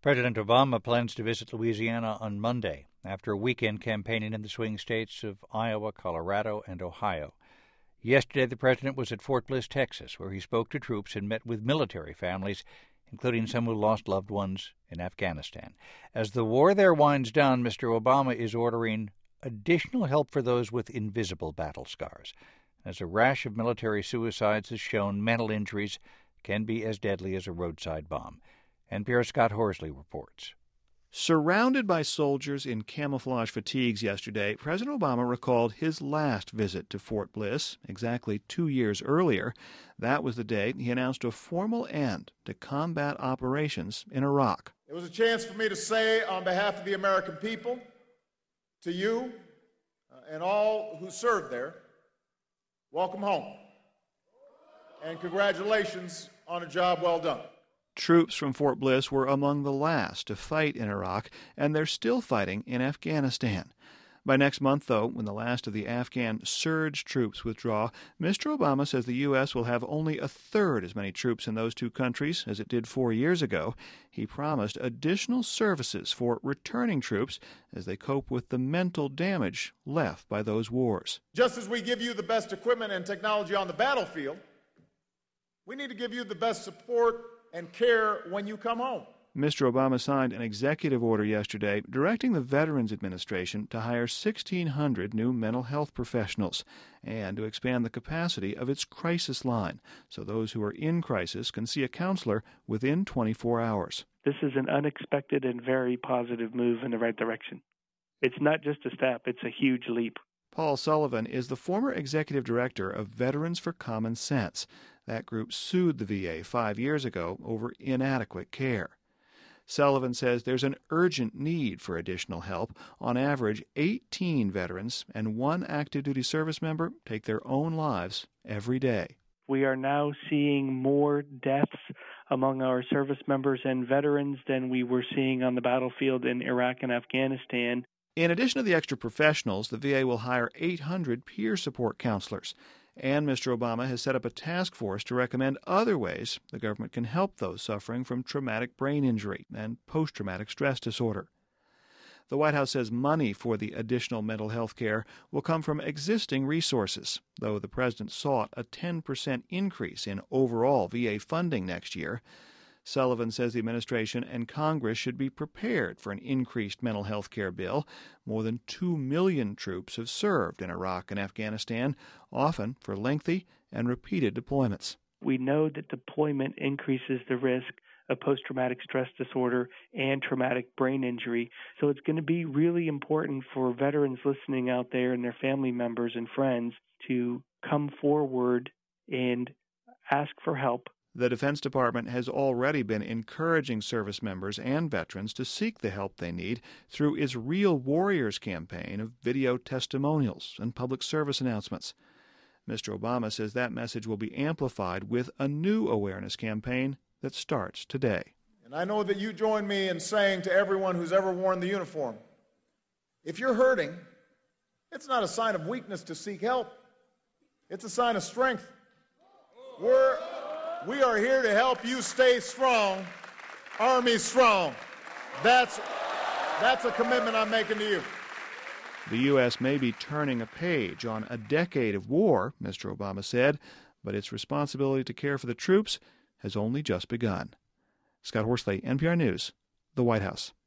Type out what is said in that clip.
President Obama plans to visit Louisiana on Monday after a weekend campaigning in the swing states of Iowa, Colorado, and Ohio. Yesterday, the president was at Fort Bliss, Texas, where he spoke to troops and met with military families, including some who lost loved ones in Afghanistan. As the war there winds down, Mr. Obama is ordering additional help for those with invisible battle scars. As a rash of military suicides has shown, mental injuries can be as deadly as a roadside bomb. NPR's Scott Horsley reports. Surrounded by soldiers in camouflage fatigues yesterday, President Obama recalled his last visit to Fort Bliss exactly 2 years earlier. That was the day he announced a formal end to combat operations in Iraq. It was a chance for me to say on behalf of the American people, to you and all who served there, welcome home, and congratulations on a job well done. Troops from Fort Bliss were among the last to fight in Iraq, and they're still fighting in Afghanistan. By next month, though, when the last of the Afghan surge troops withdraw, Mr. Obama says the U.S. will have only a third as many troops in those two countries as it did 4 years ago. He promised additional services for returning troops as they cope with the mental damage left by those wars. Just as we give you the best equipment and technology on the battlefield, we need to give you the best support and care when you come home. Mr. Obama signed an executive order yesterday directing the Veterans Administration to hire 1,600 new mental health professionals and to expand the capacity of its crisis line so those who are in crisis can see a counselor within 24 hours. This is an unexpected and very positive move in the right direction. It's not just a step, it's a huge leap. Paul Sullivan is the former executive director of Veterans for Common Sense. That group sued the VA 5 years ago over inadequate care. Sullivan says there's an urgent need for additional help. On average, 18 veterans and one active duty service member take their own lives every day. We are now seeing more deaths among our service members and veterans than we were seeing on the battlefield in Iraq and Afghanistan. In addition to the extra professionals, the VA will hire 800 peer support counselors. And Mr. Obama has set up a task force to recommend other ways the government can help those suffering from traumatic brain injury and post-traumatic stress disorder. The White House says money for the additional mental health care will come from existing resources, though the president sought a 10% increase in overall VA funding next year. Sullivan says the administration and Congress should be prepared for an increased mental health care bill. More than 2 million troops have served in Iraq and Afghanistan, often for lengthy and repeated deployments. We know that deployment increases the risk of post-traumatic stress disorder and traumatic brain injury. So it's going to be really important for veterans listening out there and their family members and friends to come forward and ask for help. The Defense Department has already been encouraging service members and veterans to seek the help they need through its Real Warriors campaign of video testimonials and public service announcements. Mr. Obama says that message will be amplified with a new awareness campaign that starts today. And I know that you join me in saying to everyone who's ever worn the uniform, if you're hurting, it's not a sign of weakness to seek help. It's a sign of strength. We are here to help you stay strong, Army strong. That's a commitment I'm making to you. The U.S. may be turning a page on a decade of war, Mr. Obama said, but its responsibility to care for the troops has only just begun. Scott Horsley, NPR News, the White House.